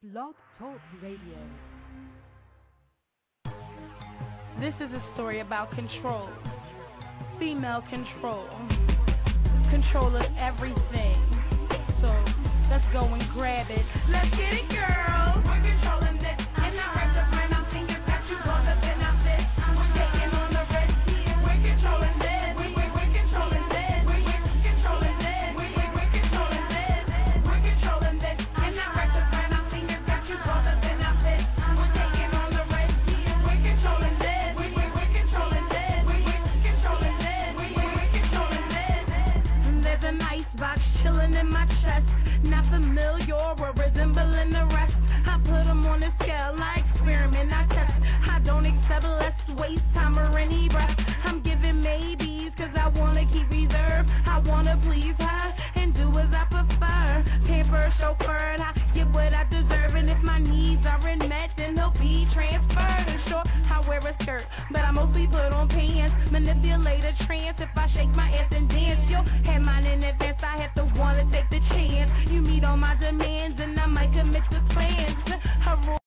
Blog Talk Radio. This is a story about control. Female control. Control of everything. So, let's go and grab it. Let's get it, girl. We're controlling this. And I heard the friend I'm thinking that you brought up in our this. We're taking on the rest. We're controlling this. We're controlling this. We're controlling this. We're controlling this. We're controlling this. And I heard the friend I'm thinking that you brought up in our this. We're taking on the rest. We're controlling this. We're controlling this. We're controlling this. We're controlling this. There's an icebox chilling in my chest. Not familiar or resembling the rest. I put them on a scale, I experiment, I test. I don't accept less waste time or any breath. I'm giving maybes cause I wanna keep reserve. I wanna please her and do as I prefer. Pamper, chauffeur, I get what I deserve. And if my needs aren't met, then they'll be transferred. And sure, I wear a skirt, but I mostly put on pants. Manipulate a trance if I shake my ass and dance. You'll have mine in advance, I have to wanna take the chance. You meet all my demands and I might commit to plans.